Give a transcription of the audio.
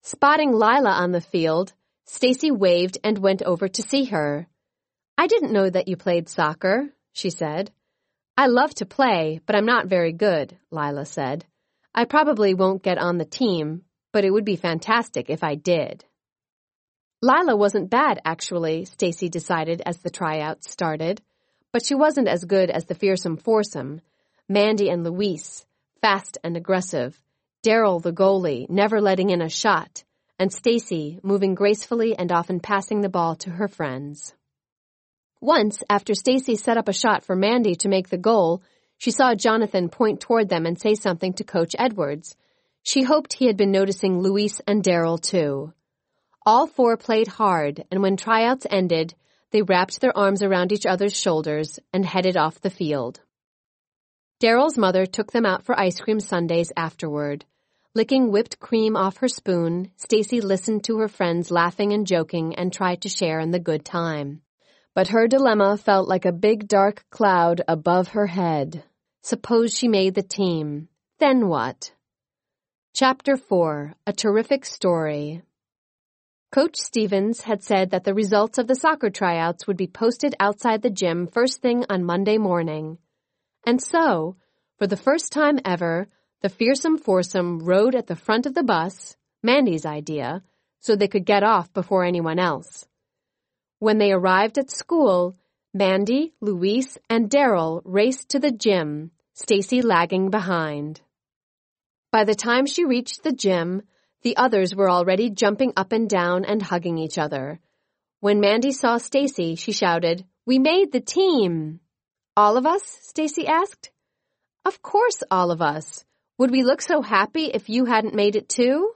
Spotting Lila on the field, Stacy waved and went over to see her. "I didn't know that you played soccer," she said. "I love to play, but I'm not very good," Lila said. "I probably won't get on the team, but it would be fantastic if I did." Lila wasn't bad, actually, Stacy decided as the tryouts started, but she wasn't as good as the fearsome foursome, Mandy and Luis, fast and aggressive, Daryl the goalie, never letting in a shot, and Stacy, moving gracefully and often passing the ball to her friends. Once, after Stacy set up a shot for Mandy to make the goal, she saw Jonathan point toward them and say something to Coach Edwards. She hoped he had been noticing Luis and Daryl, too. All four played hard, and when tryouts ended, they wrapped their arms around each other's shoulders and headed off the field. Daryl's mother took them out for ice cream sundaes afterward. Licking whipped cream off her spoon, Stacy listened to her friends laughing and joking and tried to share in the good time. But her dilemma felt like a big dark cloud above her head. Suppose she made the team. Then what? Chapter 4, A Terrific Story. Coach Stevens had said that the results of the soccer tryouts would be posted outside the gym first thing on Monday morning. And so, for the first time ever, the fearsome foursome rode at the front of the bus, Mandy's idea, so they could get off before anyone else. When they arrived at school, Mandy, Luis, and Daryl raced to the gym, Stacy lagging behind. By the time she reached the gym, the others were already jumping up and down and hugging each other. When Mandy saw Stacy, she shouted, "We made the team!" "All of us?" Stacy asked. "Of course all of us. Would we look so happy if you hadn't made it too?"